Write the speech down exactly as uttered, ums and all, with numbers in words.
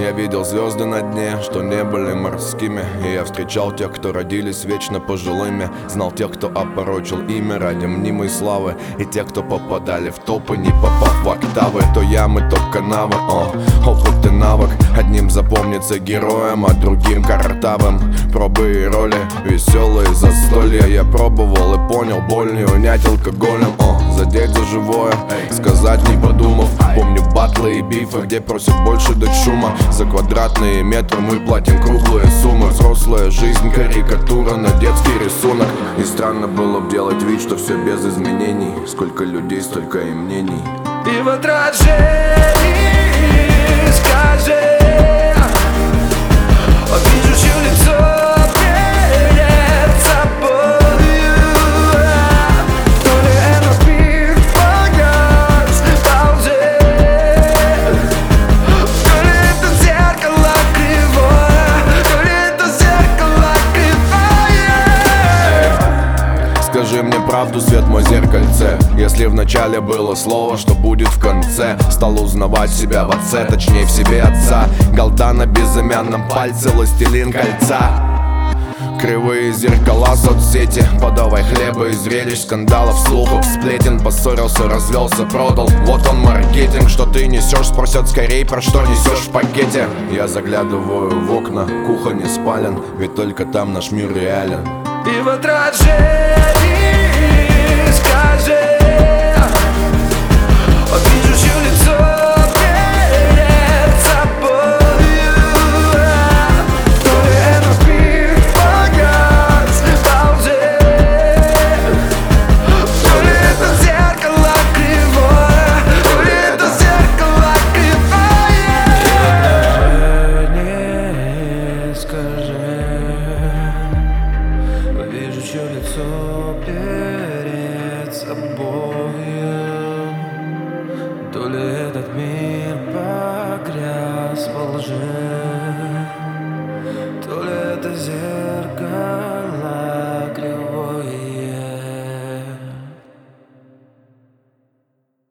Я видел звезды на дне, что не были морскими. И я встречал тех, кто родились вечно пожилыми. Знал тех, кто опорочил имя ради мнимой славы. И тех, кто попадали в топы, не попав в октавы. То ямы, то канавы, о, опыт и навык. Одним запомнится героем, а другим картавым. Пробы и роли, веселые застолья. Я пробовал и понял, боль не унять алкоголем, о, задеть за живое, сказать не подумав. Помню батлы и бифы, где просят больше дать шума. За квадратные метры мы платим круглые суммы. Взрослая жизнь, карикатура на детский рисунок. И странно было б делать вид, что все без изменений. Сколько людей, столько и мнений. И в отражении скажи, вижу чье лицо перед собою. То ли это мир погас в паузе, то ли это зеркало кривое, то ли это зеркало кривое. Скажи мне правду, свет мой зеркальце. Если в начале было слово, что будет в конце. Стал узнавать себя в отце, точнее в себе отца. Голда на безымянном пальце, властелин кольца. Кривые зеркала, соцсети. Подавай хлеба и зрелищ, скандалов, слухов, сплетен. Поссорился, развелся, продал. Вот он маркетинг, что ты несешь. Спросят скорей, про что несешь в пакете. Я заглядываю в окна, кухонный спален. Ведь только там наш мир реален. И в отражении скажи, вижу чье лицо перед собою. То ли этот мир погас в паузе, то ли это зеркало кривое, то ли это зеркало кривое. И в отражении скажи, вижу чье лицо перед собой. То ли этот мир погряз во лжи, то ли это зеркало